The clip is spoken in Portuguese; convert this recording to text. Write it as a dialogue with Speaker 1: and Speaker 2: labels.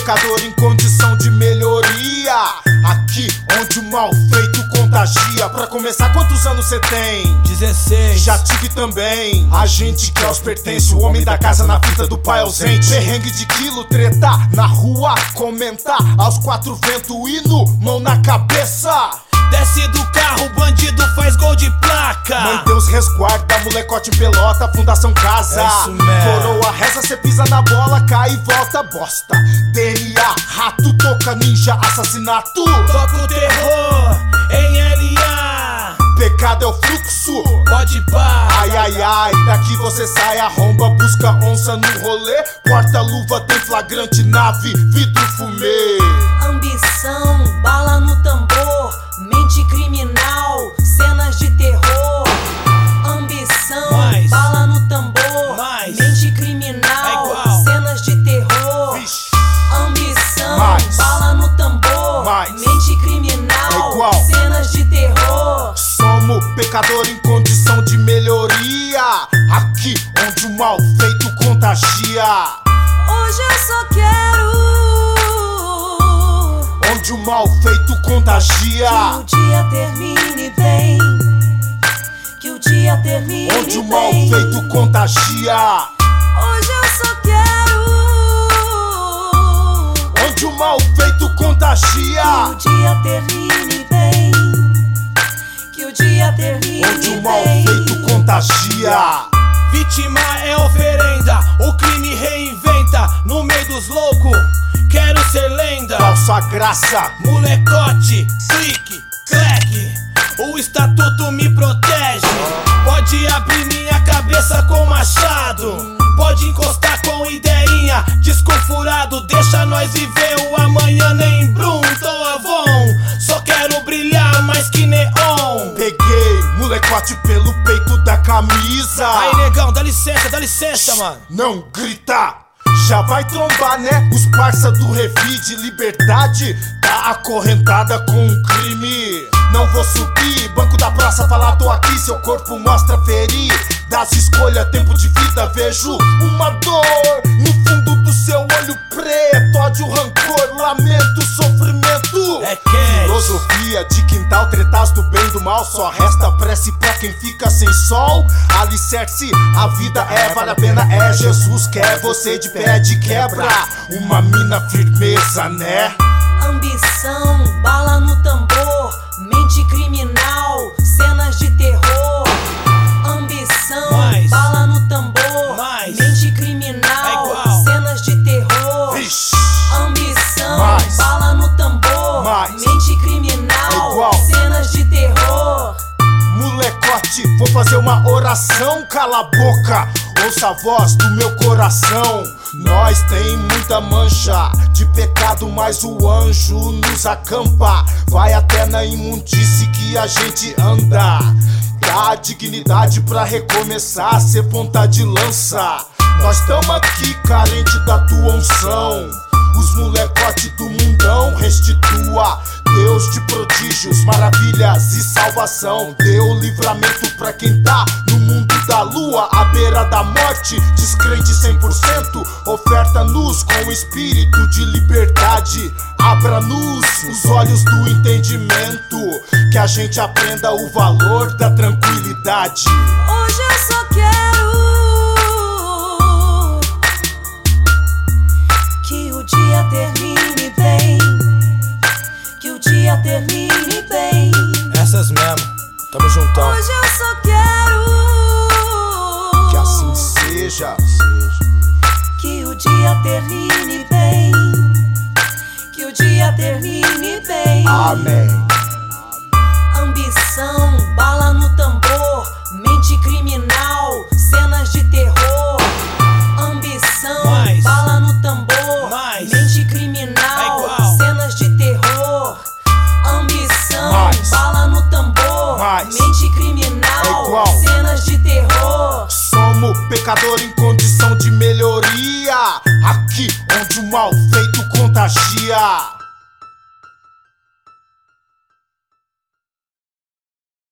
Speaker 1: pecador em condição de melhoria. Aqui onde o mal feito contagia. Pra começar, quantos anos cê tem?
Speaker 2: 16.
Speaker 1: Já tive também. A gente que aos pertence, o homem da casa na fita do pai ausente. Perrengue de quilo, tretar na rua, comentar aos quatro ventos, hino, mão na cabeça.
Speaker 2: Desce do carro, bandido faz gol de placa.
Speaker 1: Mãe Deus resguarda, molecote em pelota, fundação casa.
Speaker 2: É isso mesmo.
Speaker 1: Coroa reza, cê pisa na bola, cai e volta, bosta. DNA, rato, toca, ninja, assassinato.
Speaker 2: Toca o terror em LA.
Speaker 1: Pecado é o fluxo,
Speaker 2: Pode pá.
Speaker 1: ai ai ai. Daqui você sai, arromba, busca onça no rolê. Porta-luva tem flagrante, nave, vidro, fumê.
Speaker 3: Ambição, bala no tambor, mente criminal, cenas de terror. Ambição,
Speaker 2: Mais.
Speaker 3: bala no tambor,
Speaker 2: Mais.
Speaker 3: mente
Speaker 2: É
Speaker 3: criminal,
Speaker 2: igual.
Speaker 3: cenas de terror.
Speaker 1: Vixe,
Speaker 3: Ambição,
Speaker 1: Mais.
Speaker 3: bala no tambor,
Speaker 1: Mais.
Speaker 3: mente criminal,
Speaker 1: É igual.
Speaker 3: cenas de terror.
Speaker 1: somos pecador em condição de melhoria. Aqui onde o mal feito contagia.
Speaker 3: Hoje eu só quero
Speaker 1: Onde o mal feito contagia.
Speaker 3: que o dia termine bem, que o dia termine
Speaker 1: Onde o mal
Speaker 3: bem.
Speaker 1: feito contagia.
Speaker 3: Hoje eu só quero
Speaker 1: Onde o mal feito contagia.
Speaker 3: que o dia termine bem, que o dia termine
Speaker 1: Onde o mal
Speaker 3: bem.
Speaker 1: feito contagia.
Speaker 2: Vítima é oferenda, o crime reinventa. No meio dos loucos, quero ser lenda.
Speaker 1: Falsa graça.
Speaker 2: Molecote, clique, cleque, o estatuto me protege. Pode abrir minha cabeça com machado, pode encostar com ideinha, disco furado. Deixa nós viver o amanhã, nem Brum, tô Avon. Só quero brilhar mais que neon.
Speaker 1: Peguei molecote pelo peito da camisa.
Speaker 2: Aí negão, dá licença, mano.
Speaker 1: Não grita, já vai trombar, né? Os parça do Revide, liberdade tá acorrentada com um crime. Não vou subir, banco da praça, falar tô aqui. Seu corpo mostra ferir das escolhas, tempo de vida. Vejo uma dor no fundo do seu olho preto. Ódio, rancor, lamento, sofrimento.
Speaker 2: É quente.
Speaker 1: Filosofia de quintal, tretas do bem e do mal. Só resta prece pra quem fica sem sol. Alicerce, a vida é, vale a pena, é. Jesus quer você de pé de quebra. Uma mina firmeza, né?
Speaker 3: Ambição, bala no tambor, mente criminal, cenas de terror. Ambição,
Speaker 2: Mais.
Speaker 3: bala no tambor,
Speaker 2: Mais.
Speaker 3: mente
Speaker 2: É
Speaker 3: criminal,
Speaker 2: igual.
Speaker 3: cenas de terror.
Speaker 1: Vixe,
Speaker 3: Ambição,
Speaker 1: Mais.
Speaker 3: bala no tambor,
Speaker 1: Mais.
Speaker 3: mente criminal,
Speaker 1: É igual.
Speaker 3: cenas de terror.
Speaker 1: molecote, vou fazer uma oração. Cala a boca, ouça a voz do meu coração. Nós tem muita mancha de pecado, mas o anjo nos acampa. Vai até na imundice que a gente anda. Dá dignidade pra recomeçar, ser ponta de lança. Nós tamo aqui carente da tua unção. Os molecote do mundão restitua. Deus de prodígios, maravilhas e salvação. Deu livramento pra quem tá no mundo da lua, à beira da morte, descrente 100%. Oferta-nos com espírito de liberdade. Abra-nos os olhos do entendimento, que a gente aprenda o valor da tranquilidade.
Speaker 3: Hoje eu só quero que o dia termine bem, que o dia termine bem.
Speaker 2: Essas mesmo, tamo juntão.
Speaker 3: Hoje eu só quero
Speaker 1: Que assim seja.
Speaker 3: que o dia termine bem, que o dia termine bem.
Speaker 1: Amém.
Speaker 3: Ambição, bala no tambor, mente criminal, cenas de terror. Ambição,
Speaker 2: Mais.
Speaker 3: bala no tambor,
Speaker 2: Mais.
Speaker 3: mente
Speaker 2: É
Speaker 3: criminal,
Speaker 2: igual.
Speaker 3: cenas de terror. Ambição,
Speaker 1: Mais.
Speaker 3: bala no tambor,
Speaker 1: Mais.
Speaker 3: mente criminal,
Speaker 1: É igual.
Speaker 3: cenas de terror.
Speaker 1: Somos pecador em condição de melhoria. Aqui onde o mal feito contagia.